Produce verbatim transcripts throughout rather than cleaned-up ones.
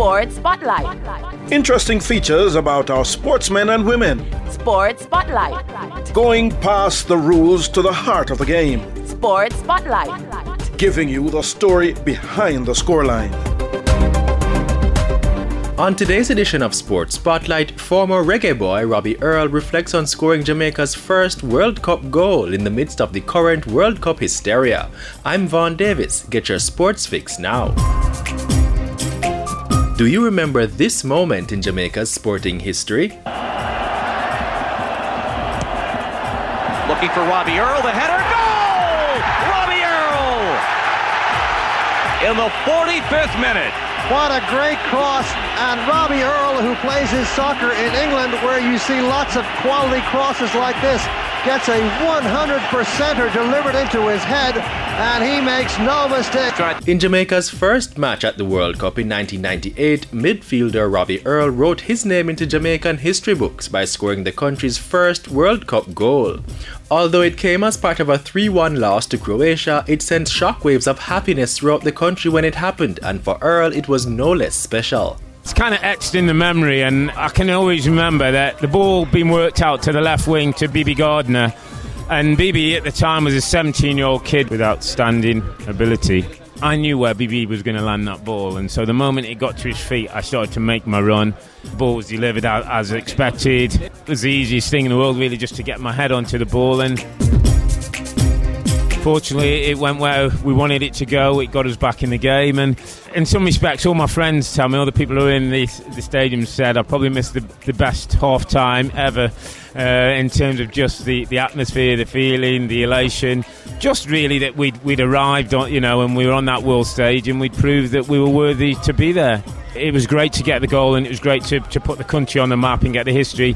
Sports Spotlight. Interesting features about our sportsmen and women. Sports Spotlight. Going past the rules to the heart of the game. Sports Spotlight. Giving you the story behind the scoreline. On today's edition of Sports Spotlight, former reggae boy Robbie Earle reflects on scoring Jamaica's first World Cup goal in the midst of the current World Cup hysteria. I'm Vaughn Davis. Get your sports fix now. Do you remember this moment in Jamaica's sporting history? Looking for Robbie Earle, the header, goal! Robbie Earle! In the forty-fifth minute. What a great cross, and Robbie Earle, who plays his soccer in England, where you see lots of quality crosses like this, gets a one hundred percenter delivered into his head, and he makes no mistake. In Jamaica's first match at the World Cup in nineteen ninety-eight, midfielder Robbie Earle wrote his name into Jamaican history books by scoring the country's first World Cup goal. Although it came as part of a three one loss to Croatia, it sent shockwaves of happiness throughout the country when it happened, and for Earle it was no less special. It's kind of etched in the memory, and I can always remember that the ball being worked out to the left wing to B B Gardner, and B B at the time was a seventeen-year-old kid with outstanding ability. I knew where B B was going to land that ball, and so the moment it got to his feet, I started to make my run. The ball was delivered out as expected. It was the easiest thing in the world, really, just to get my head onto the ball, and fortunately it went where we wanted it to go. It got us back in the game, and in some respects all my friends tell me, all the people who were in the, the stadium said I probably missed the, the best half time ever, uh, in terms of just the, the atmosphere, the feeling, the elation, just really that we'd, we'd arrived on, you know, and we were on that world stage and we'd proved that we were worthy to be there. It was great to get the goal, and it was great to, to put the country on the map and get the history.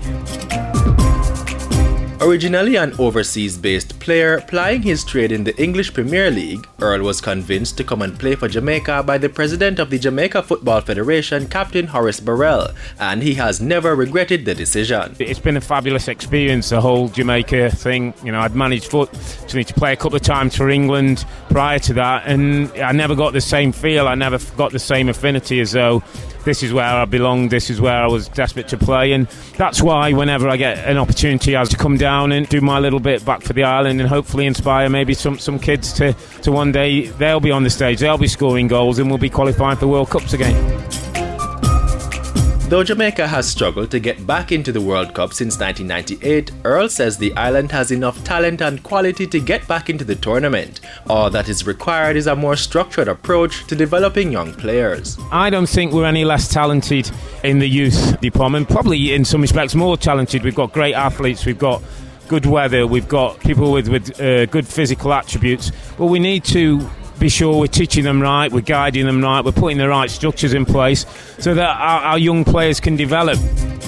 Originally an overseas-based player plying his trade in the English Premier League, Earle was convinced to come and play for Jamaica by the president of the Jamaica Football Federation, Captain Horace Burrell, and he has never regretted the decision. It's been a fabulous experience, the whole Jamaica thing. You know, I'd managed foot to play a couple of times for England prior to that, and I never got the same feel, I never got the same affinity as though this is where I belonged, this is where I was desperate to play, and that's why whenever I get an opportunity I have to come down and do my little bit back for the island and hopefully inspire maybe some, some kids to, to one day they'll be on the stage, they'll be scoring goals and we'll be qualifying for World Cups again. Though Jamaica has struggled to get back into the World Cup since nineteen ninety-eight, Earle says the island has enough talent and quality to get back into the tournament. All that is required is a more structured approach to developing young players. I don't think we're any less talented in the youth department, probably in some respects more talented. We've got great athletes, we've got good weather, we've got people with, with uh, good physical attributes, but we need to be sure we're teaching them right, we're guiding them right, we're putting the right structures in place so that our, our young players can develop.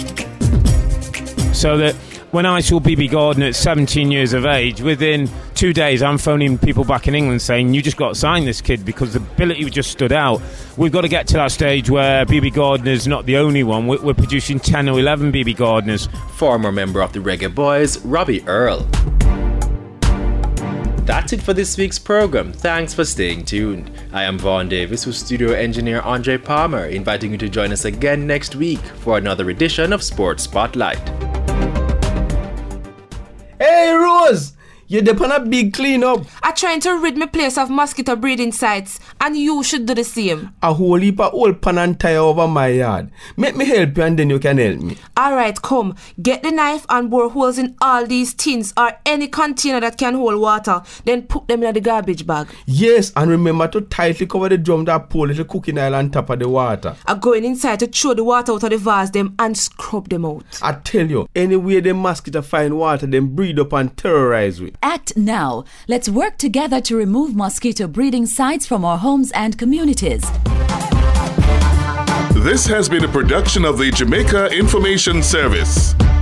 So that when I saw B B Gardner at seventeen years of age, within two days I'm phoning people back in England saying, you just got to sign this kid because the ability just stood out. We've got to get to that stage where B B Gardner's not the only one, we're, we're producing ten or eleven B B Gardners. Former member of the Reggae Boys, Robbie Earle. That's it for this week's program. Thanks for staying tuned. I am Vaughn Davis with studio engineer Andre Palmer, inviting you to join us again next week for another edition of Sports Spotlight. Hey Rose! You're up on a big clean-up. I'm trying to rid my place of mosquito breeding sites, and you should do the same. A whole heap of old pan and tire over my yard. Make me help you and then you can help me. Alright, come. Get the knife and bore holes in all these tins or any container that can hold water. Then put them in the garbage bag. Yes, and remember to tightly cover the drum that pour little cooking oil on top of the water. I'm going inside to throw the water out of the vase them and scrub them out. I tell you, anywhere the mosquito find water, them breed up and terrorize we. Act now. Let's work together to remove mosquito breeding sites from our homes and communities. This has been a production of the Jamaica Information Service.